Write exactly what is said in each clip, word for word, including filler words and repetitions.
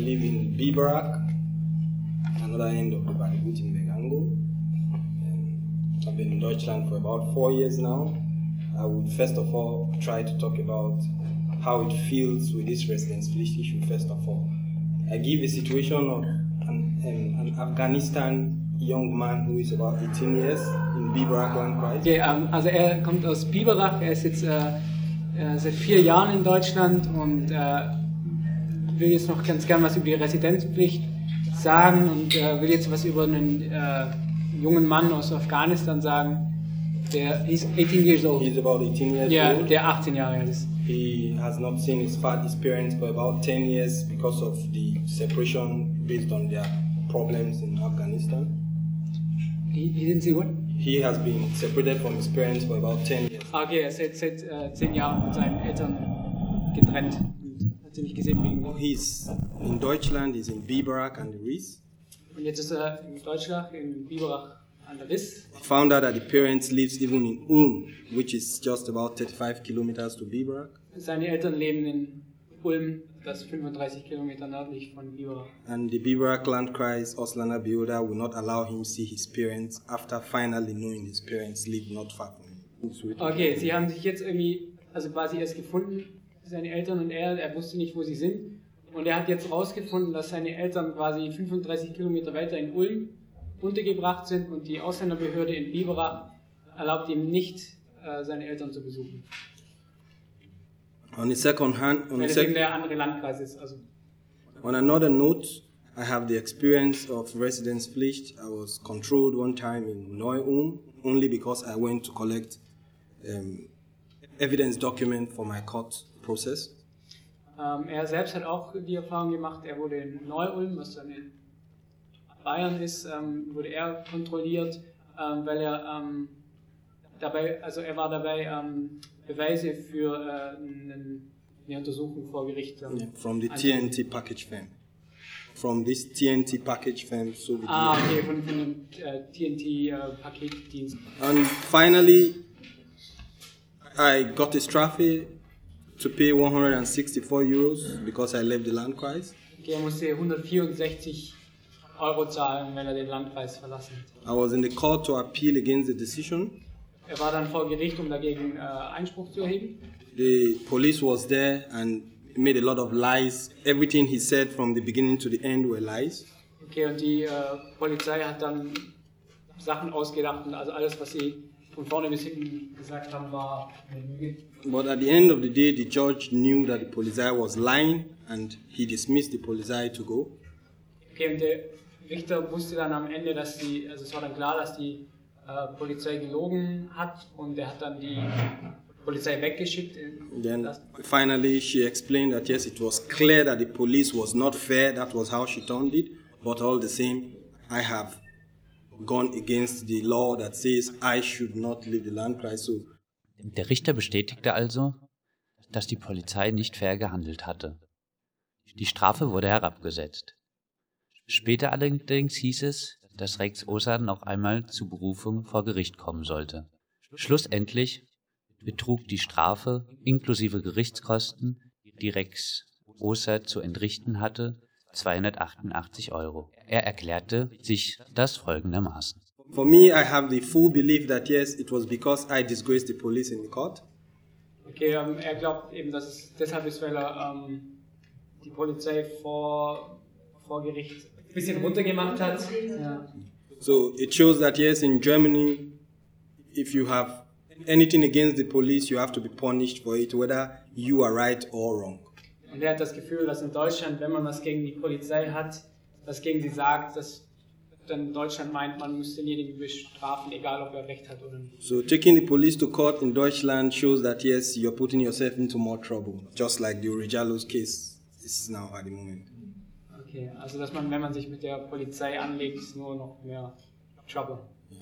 live in Biberach, another end of the Baden-Württemberg-Angle. Um, I've been in Deutschland for about four years now. I would first of all try to talk about how it feels with this Residenspflicht issue first of all. I give a situation of an, um, an Afghanistan young man who is about eighteen years in Biberach Landkreis. Okay, um, also er kommt aus Biberach, er ist jetzt äh, äh, seit vier Jahren in Deutschland und äh, will jetzt noch ganz gern was über die Residenzpflicht sagen und äh, will jetzt was über einen äh, jungen Mann aus Afghanistan sagen, der he's eighteen years old. He's about eighteen years ja, old. Der achtzehn Jahre alt ist. He has not seen his, fa- his parents for about ten years because of the separation based on their problems in Afghanistan. He, he didn't see what? He has been separated from his parents for about ten years. Okay, er ist seit, seit äh, zehn Jahren mit seinen Eltern getrennt und hat sie nicht gesehen wegen. He's in Deutschland, he's in Biberach an der Riss. Und jetzt ist er in Deutschland, in Biberach an der Riss. I found out that the parents lives even in Ulm, which is just about thirty-five kilometers to Biberach. Seine Eltern leben in Ulm, das ist fünfunddreißig Kilometer nördlich von Biberach. And the Biberach Landkreis Ausländer Behörde will not allow him see his parents after finally knowing his parents live not far from him. Okay, sie haben sich jetzt irgendwie, also quasi erst gefunden, seine Eltern und er, er wusste nicht, wo sie sind. Und er hat jetzt rausgefunden, dass seine Eltern quasi fünfunddreißig Kilometer weiter in Ulm untergebracht sind und die Ausländerbehörde in Biberach erlaubt ihm nicht, äh, seine Eltern zu besuchen. On the second hand, on, Weil the es sec- eben der andere Landkreis ist. Also. on another note, I have the experience of Residenspflicht. I was controlled one time in Neu-Ulm only because I went to collect um, evidence document for my court process. Ähm, er selbst hat auch die Erfahrung gemacht, er wurde in Neu-Ulm, was dann in Bayern ist, ähm, wurde er kontrolliert, ähm, weil er ähm, dabei, also er war dabei, ähm, Beweise für äh, einen, eine Untersuchung vor Gericht. Ähm, Yeah, from the T N T package firm. From this T N T package firm, so we Ah, did. okay, von, von dem äh, T N T-Paketdienst. Uh, And finally, I got a trophy to pay one hundred sixty-four euros because I left the Landkreis. Okay, er musste hundertvierundsechzig Euro zahlen, wenn er den Landkreis verlassen hat. I was in the court to appeal against the decision. Er war dann vor Gericht, um dagegen äh, Einspruch zu erheben. The police was there and made a lot of lies. Everything he said from the beginning to the end were lies. Okay, und die äh, Polizei hat dann Sachen ausgedacht und also alles, was sie von vorne bis hinten gesagt haben, war eine Lüge. But at the end of the day, the judge knew that the police was lying and he dismissed the police to go. Okay, und der Richter wusste dann am Ende, dass die, also es war dann klar, dass die äh, Polizei gelogen hat und er hat dann die Polizei weggeschickt. Then finally she explained that yes, it was clear that the police was not fair. That was how she turned it. But all the same, I have gone against the law that says I should not leave the Landkreis. So Der Richter bestätigte also, dass die Polizei nicht fair gehandelt hatte. Die Strafe wurde herabgesetzt. Später allerdings hieß es, dass Rex Osan noch einmal zu Berufung vor Gericht kommen sollte. Schlussendlich betrug die Strafe inklusive Gerichtskosten, die Rex Osan zu entrichten hatte, zweihundertachtundachtzig Euro. Er erklärte sich das folgendermaßen. for me, I have the full belief that yes, it was because I disgraced the police in the court. Okay, ähm, er glaubt eben, dass es deshalb ist, weil er ähm, die Polizei vor, vor Gericht ein bisschen runtergemacht hat. Ja. So it shows that yes, in Germany, if you have anything against the police, you have to be punished for it, whether you are right or wrong. Und er hat das Gefühl, dass in Deutschland, wenn man was gegen die Polizei hat, was gegen sie sagt, dass dann Deutschland meint, man muss denjenigen bestrafen, egal ob er recht hat oder nicht. So taking the police to court in Deutschland shows that yes, you're putting yourself into more trouble, just like the Orijalos case is now at the moment. Okay, also dass man, wenn man sich mit der Polizei anlegt, ist nur noch mehr Trouble.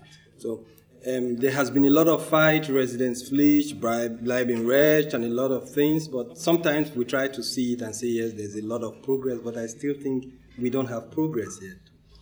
So um, there has been a lot of fight, Residenspflicht, bleiben Recht, and a lot of things, but sometimes we try to see it and say yes, there's a lot of progress, but I still think we don't have progress yet.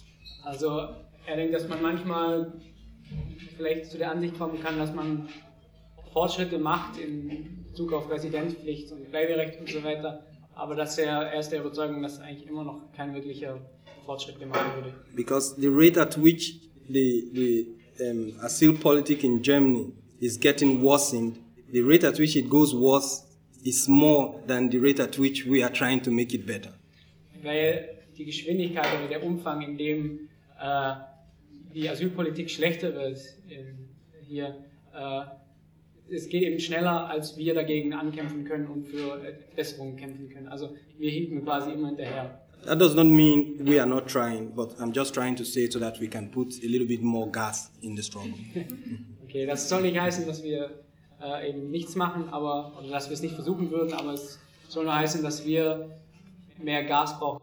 Also er denkt, dass man manchmal vielleicht zu der Ansicht kommen kann, dass man Fortschritte macht in Bezug auf Residenzpflicht und Bleiberecht und so weiter, aber dass er, er ist der Überzeugung, dass eigentlich immer noch kein wirklicher Fortschritt gemacht wurde. Because the rate at which the, the um, asylum politic in Germany is getting worsened, the rate at which it goes worse is more than the rate at which we are trying to make it better. Weil die Geschwindigkeit oder der Umfang, in dem äh, die Asylpolitik schlechter wird in, hier, äh, es geht eben schneller, als wir dagegen ankämpfen können und für Besserungen kämpfen können. Also wir hinken quasi immer hinterher. That does not mean we are not trying, but I'm just trying to say so that we can put a little bit more gas in the struggle. Okay, das soll nicht heißen, dass wir äh, eben nichts machen, aber oder dass wir es nicht versuchen würden, aber es soll nur heißen, dass wir mehr Gas brauchen.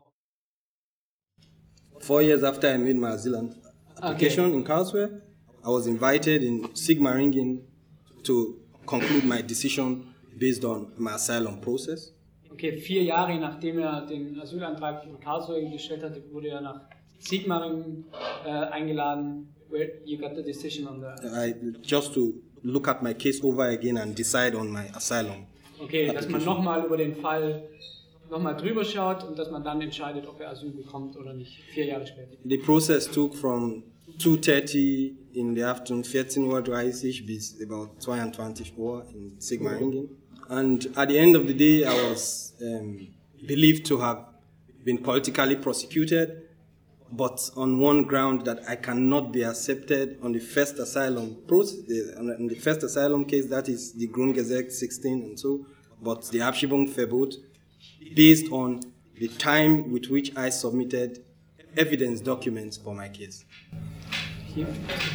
Four years after I made my asylum application okay. in Karlsruhe, I was invited in Sigmaringen to conclude my decision based on my asylum process. Okay, vier Jahre nachdem er den Asylantrag in Karlsruhe gestellt hatte, wurde er nach Sigmaringen äh, eingeladen. Where you got the decision on that? I, just to look at my case over again and decide on my asylum. Okay, dass man nochmal über den Fall nochmal drüber schaut und dass man dann entscheidet, ob er Asyl bekommt oder nicht, vier Jahre später. The process took from two thirty in the afternoon, vierzehn Uhr dreißig bis about zweiundzwanzig Uhr in Sigmaringen. And at the end of the day, I was um, believed to have been politically prosecuted, but on one ground that I cannot be accepted on the first asylum process, on the first asylum case, that is the Grundgesetz sixteen and so, but the Abschiebungsverbot, based on the time with which I submitted evidence documents for my case. Hier.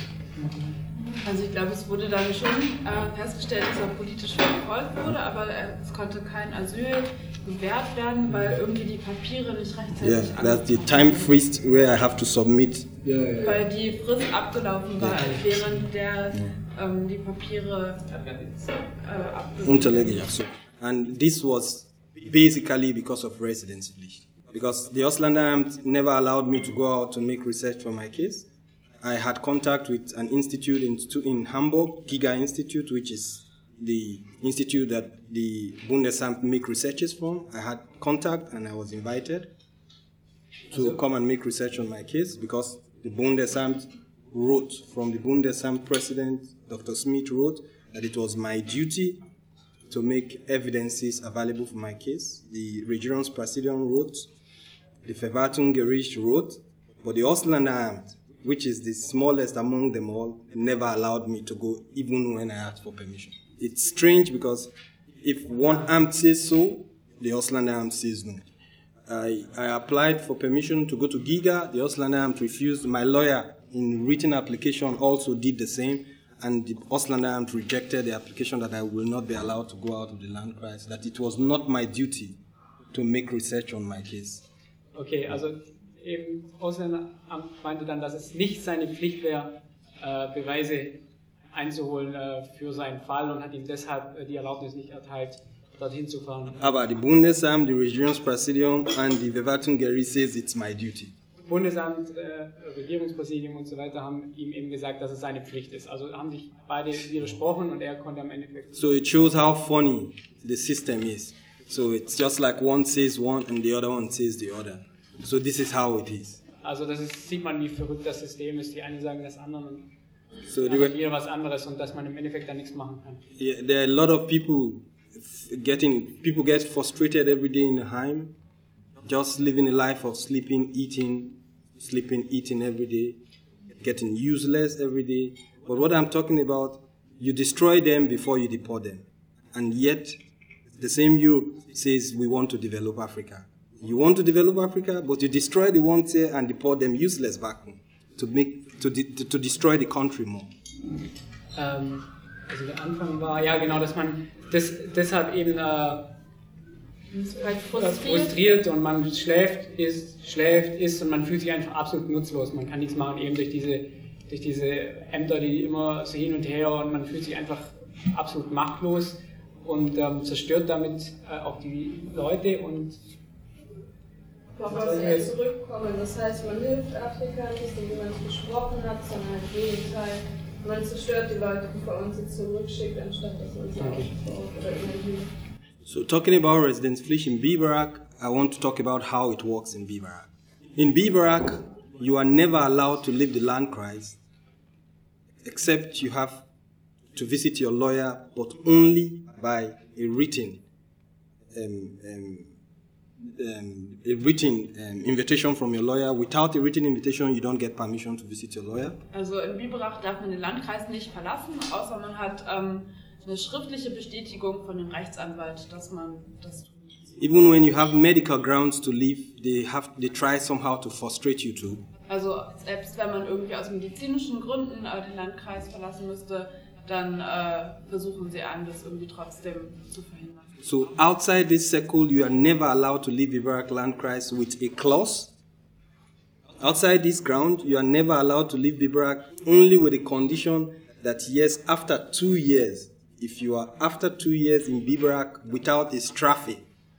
Also ich glaube, es wurde dann schon äh, festgestellt, dass er politisch verfolgt wurde, aber es konnte kein Asyl gewährt werden, weil irgendwie die Papiere nicht rechtzeitig yeah, that's the time freeze where I have to submit. Yeah, yeah, yeah. Weil die Frist abgelaufen war, yeah. während der yeah. ähm, die Papiere äh, abgelaufen waren. So. And this was basically because of Residenzpflicht. Because the Ausländeраmt never allowed me to go out to make research for my case. I had contact with an institute in, in Hamburg, Giga Institute, which is the institute that the Bundesamt make researches from. I had contact and I was invited to come and make research on my case because the Bundesamt wrote, from the Bundesamt president, Doctor Smith wrote, that it was my duty to make evidences available for my case. The Regierungspräsidium wrote, the Verwaltungsgericht wrote, but the Ausländeраmt, which is the smallest among them all, never allowed me to go even when I asked for permission. It's strange because if one amt says so, the Ausländeраmt says no. I, I applied for permission to go to Giga, the Ausländeраmt refused. My lawyer in written application also did the same, and the Ausländeраmt rejected the application that I will not be allowed to go out of the Landkreis, that it was not my duty to make research on my case. Okay, also im Ausländeramt meinte dann, dass es nicht seine Pflicht wäre, äh, Beweise einzuholen äh, für seinen Fall und hat ihm deshalb äh, die Erlaubnis nicht erteilt, dorthin zu fahren. Aber die Bundesamt, die Regierungspräsidium und die Verwaltungsgericht says it's my duty. Bundesamt, äh, Regierungspräsidium und so weiter haben ihm eben gesagt, dass es seine Pflicht ist. Also haben sich beide widersprochen und er konnte am Endeffekt. So it shows how funny the system is. So it's just like one says one and the other one says the other. So this is how it is. Also das ist, sieht man, wie verrückt das System ist. Die einen sagen das andere und so jeder was anderes und dass man im Endeffekt da nichts machen kann. Yeah, there are a lot of people getting people get frustrated every day in the Heim, just living a life of sleeping, eating, sleeping, eating every day, getting useless every day. But what I'm talking about, you destroy them before you deport them, and yet the same Europe says we want to develop Africa. You want to develop Africa, but you destroy the ones here and deport them useless back home to make to de, to destroy the country more. Ähm, also der Anfang war ja genau, dass man das, deshalb eben äh, frustriert. frustriert und man schläft, isst, schläft, isst und man fühlt sich einfach absolut nutzlos. Man kann nichts machen eben durch diese durch diese Ämter, die immer so hin und her und man fühlt sich einfach absolut machtlos und ähm, zerstört damit äh, auch die Leute und Woraus er zurückkommen. Das heißt, man hilft Afrika nicht, indem man es besprochen hat, sondern im Gegenteil. Man zerstört die Leute, bevor man sie zurückschickt, anstatt dass man sie okay. aufbaut oder ihnen hilft. So talking about Residenzpflicht in Biberach, I want to talk about how it works in Biberach. In Biberach, you are never allowed to leave the Landkreis except you have to visit your lawyer, but only by a written um, um, um, a written um, invitation from your lawyer. Without a written invitation, you don't get permission to visit your lawyer. Also in Biberach darf man den Landkreis nicht verlassen, außer man hat ähm, eine schriftliche Bestätigung von dem Rechtsanwalt, dass man das tut. Even when you have medical grounds to leave, they have they try somehow to frustrate you too. Also selbst wenn man irgendwie aus medizinischen Gründen äh, den Landkreis verlassen müsste, dann äh, versuchen sie an, das irgendwie trotzdem zu verhindern. So outside this circle, you are never allowed to leave Biberach Landkreis with a clause. Outside this ground, you are never allowed to leave Biberach only with a condition that yes, after two years, if you are after two years in Biberach without a Strafe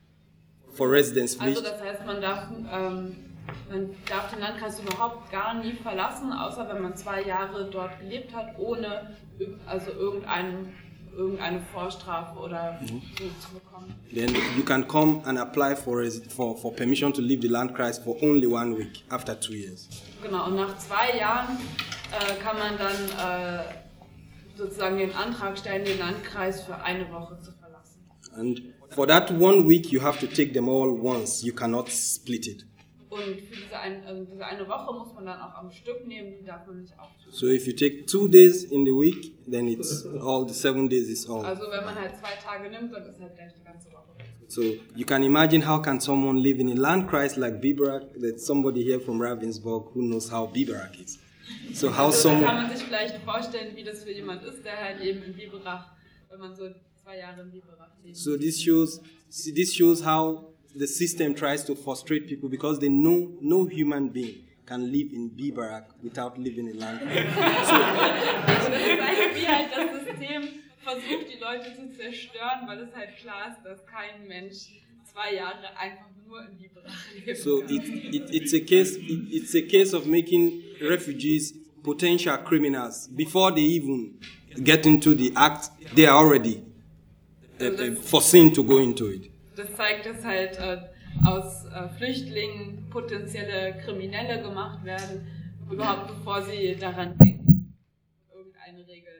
for Residenzpflicht. Also das heißt, man darf, ähm, man darf den Landkreis überhaupt gar nie verlassen, außer wenn man zwei Jahre dort gelebt hat, ohne also irgendein, irgendeine Vorstrafe oder so zu bekommen. Then you can come and apply for, for, for permission to leave the Landkreis for only one week after two years. Genau, und nach zwei Jahren äh, kann man dann äh, sozusagen den Antrag stellen, den Landkreis für eine Woche zu verlassen. And for that one week, you have to take them all once. You cannot split it. Und für diese, ein, also diese eine Woche muss man dann auch am Stück nehmen, die darf man nicht aufteilen. So if you take two days in the week, then it's all the seven days is all. Also wenn man halt zwei Tage nimmt, dann ist halt gleich die ganze Woche. So you can imagine how can someone live in a Landkreis like Biberach? There's somebody here from Ravensburg who knows how Biberach is. So how also someone... kann man sich vielleicht vorstellen, wie das für jemand ist, der halt eben in Biberach, wenn man so zwei Jahre in Biberach lebt. So this shows, this shows how the system tries to frustrate people because they know no human being can live in Biberach without living in Landkreis. So, also das ist eigentlich wie halt das System versucht, die Leute zu zerstören, weil es halt klar ist, dass kein Mensch zwei Jahre einfach nur in Biberach lebt. So it, it, it's a case it, it's a case of making refugees potential criminals before they even get into the act. They are already uh, uh, foreseen to go into it. Das zeigt, dass halt äh, aus äh, Flüchtlingen potenzielle Kriminelle gemacht werden, überhaupt bevor sie daran denken, irgendeine Regel